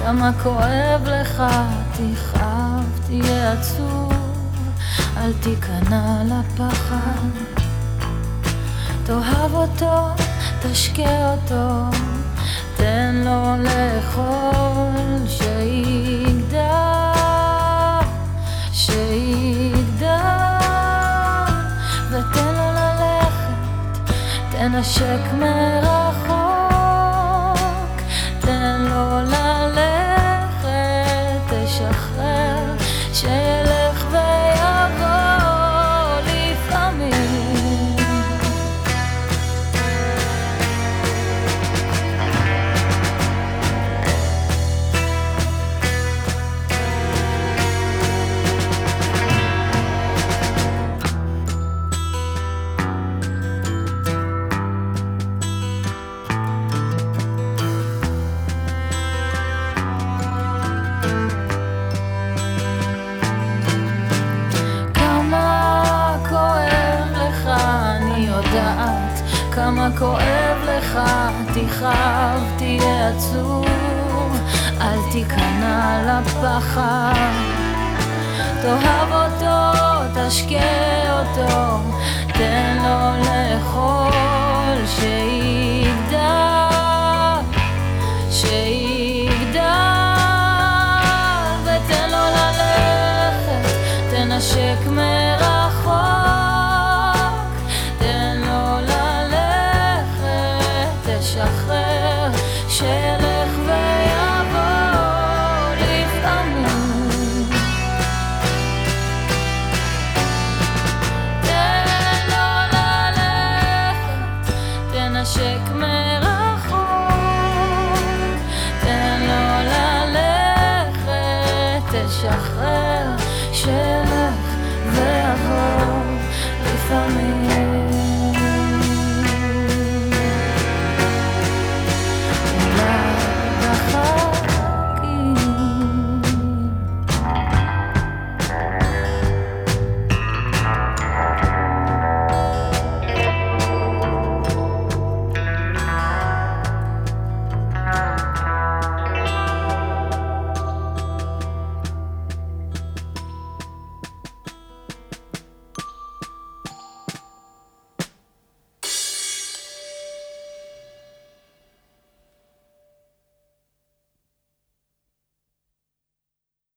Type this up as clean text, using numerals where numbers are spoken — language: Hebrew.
כמה כואב לך, תכאב, תהיה עצוב, אל תיכנע לפחד. תאהב אותו, תשקה אותו, תן לו לאכול, שיגדל, שיגדל, ותן לו ללכת, תנשק מרחוק, תן לו ללכת, תשחרר, שילך ויבוא לפעמים. כמה כואב לך, תכאב, תהיה עצוב, אל תיכנע לפחד. תאהב אותו, תשקה אותו, תן לו לאכול, שיגדל, שיגדל, ותן לו ללכת, תנשק מרחוק, שחרר, שילך ויבוא לפעמים. תן לו ללכת, תנשק מרחוק, תן לו ללכת, תשחרר, שילך ויבוא לפעמים.